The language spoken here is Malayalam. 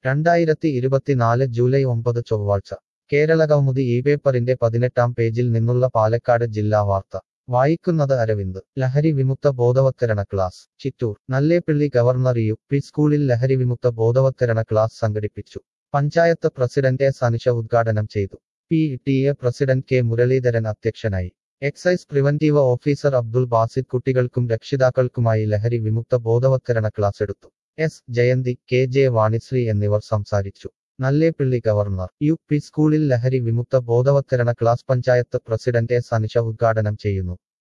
2024 ജൂലൈ 9 ചൊവ്വാഴ്ച കേരളകൗമുദി ഈ പേപ്പറിന്റെ 18-ാം പേജിൽ നിന്നുള്ള പാലക്കാട് ജില്ലാ വാർത്ത വായിക്കുന്നത് അരവിന്ദ് ലഹരി വിമുക്ത ബോധവത്കരണ class Chittur Nallepilly governor UP. സ്കൂളിൽ ലഹരി വിമുക്ത ബോധവത്കരണ ക്ലാസ് സംഘടിപ്പിച്ചു പഞ്ചായത്ത് പ്രസിഡന്റ് എസ് അനിഷ ഉദ്ഘാടനം ചെയ്തു പി.ടി.എ പ്രസിഡന്റ് കെ മുരളീധരൻ അധ്യക്ഷനായി excise preventive officer Abdul Basid കുട്ടികൾക്കും രക്ഷിതാക്കൾക്കുമായി ലഹരി വിമുക്ത ബോധവത്കരണ ക്ലാസ് എടുത്തു S Jayanthi K J Vanishree എന്നിവർ സംസാരിച്ചു നല്ലേപ്പിള്ളി ഗവർണർ യു.പി. സ്കൂളിൽ ലഹരി വിമുക്ത ബോധവത്കരണ class panchayat president S Anisha ഉദ്ഘാടനം ചെയ്യുന്നു